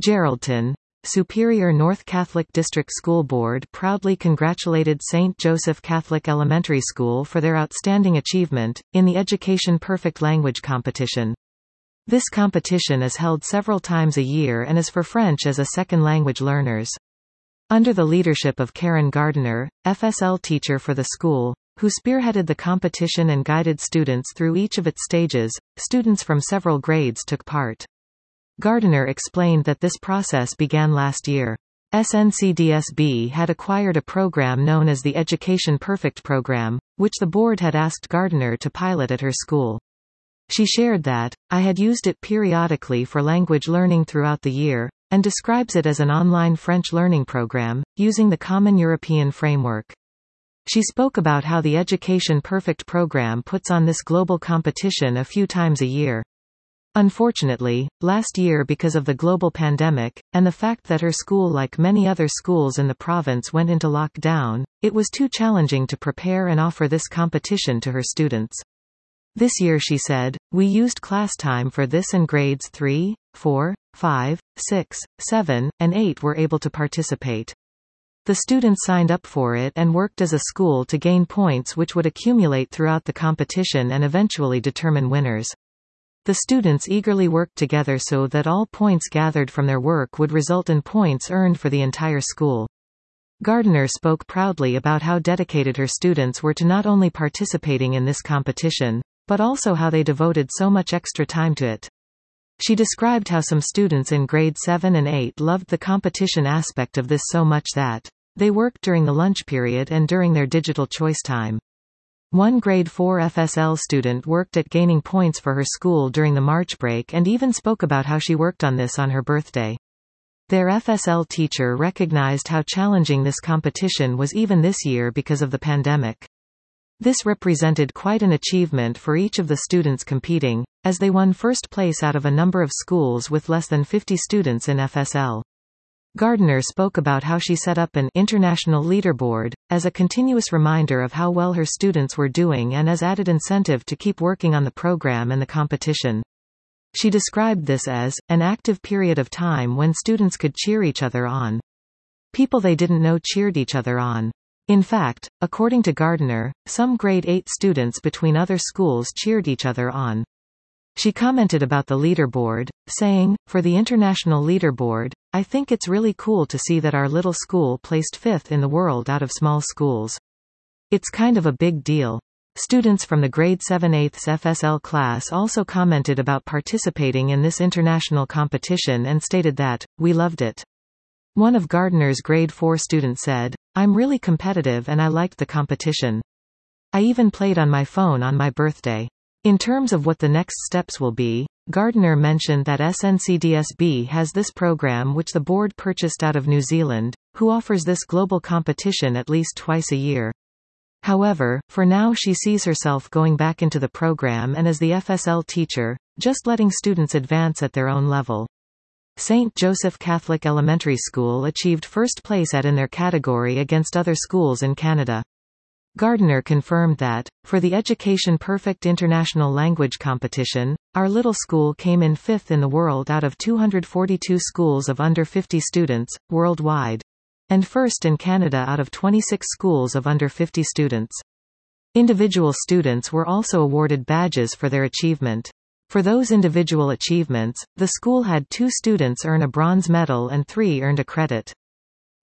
Geraldton, Superior North Catholic District School Board proudly congratulated St. Joseph Catholic Elementary School for their outstanding achievement in the Education Perfect Language Competition. This competition is held several times a year and is for French as a second language learners. Under the leadership of Karen Gardiner, FSL teacher for the school, who spearheaded the competition and guided students through each of its stages, students from several grades took part. Gardiner explained that this process began last year. SNCDSB had acquired a program known as the Education Perfect program, which the board had asked Gardiner to pilot at her school. She shared that, "I had used it periodically for language learning throughout the year," and describes it as an online French learning program, using the Common European Framework. She spoke about how the Education Perfect program puts on this global competition a few times a year. Unfortunately, last year because of the global pandemic, and the fact that her school like many other schools in the province went into lockdown, it was too challenging to prepare and offer this competition to her students. This year she said, "We used class time for this and grades 3, 4, 5, 6, 7, and 8 were able to participate. The students signed up for it and worked as a school to gain points which would accumulate throughout the competition and eventually determine winners. The students eagerly worked together so that all points gathered from their work would result in points earned for the entire school." Gardiner spoke proudly about how dedicated her students were to not only participating in this competition, but also how they devoted so much extra time to it. She described how some students in grade 7 and 8 loved the competition aspect of this so much that they worked during the lunch period and during their digital choice time. One grade 4 FSL student worked at gaining points for her school during the March break and even spoke about how she worked on this on her birthday. Their FSL teacher recognized how challenging this competition was even this year because of the pandemic. This represented quite an achievement for each of the students competing, as they won first place out of a number of schools with less than 50 students in FSL. Gardiner spoke about how she set up an international leaderboard, as a continuous reminder of how well her students were doing and as added incentive to keep working on the program and the competition. She described this as an active period of time when students could cheer each other on. People they didn't know cheered each other on. In fact, according to Gardiner, some grade 8 students between other schools cheered each other on. She commented about the leaderboard, saying, "For the international leaderboard, I think it's really cool to see that our little school placed 5th in the world out of small schools. It's kind of a big deal." Students from the grade 7/8 FSL class also commented about participating in this international competition and stated that, "We loved it." One of Gardiner's grade 4 students said, "I'm really competitive and I liked the competition. I even played on my phone on my birthday." In terms of what the next steps will be, Gardiner mentioned that SNCDSB has this program which the board purchased out of New Zealand, who offers this global competition at least twice a year. However, for now she sees herself going back into the program and as the FSL teacher, just letting students advance at their own level. St. Joseph Catholic Elementary School achieved first place in their category against other schools in Canada. Gardiner confirmed that, for the Education Perfect International Language Competition, our little school came in 5th in the world out of 242 schools of under 50 students, worldwide. And first in Canada out of 26 schools of under 50 students. Individual students were also awarded badges for their achievement. For those individual achievements, the school had 2 students earn a bronze medal and 3 earned a credit.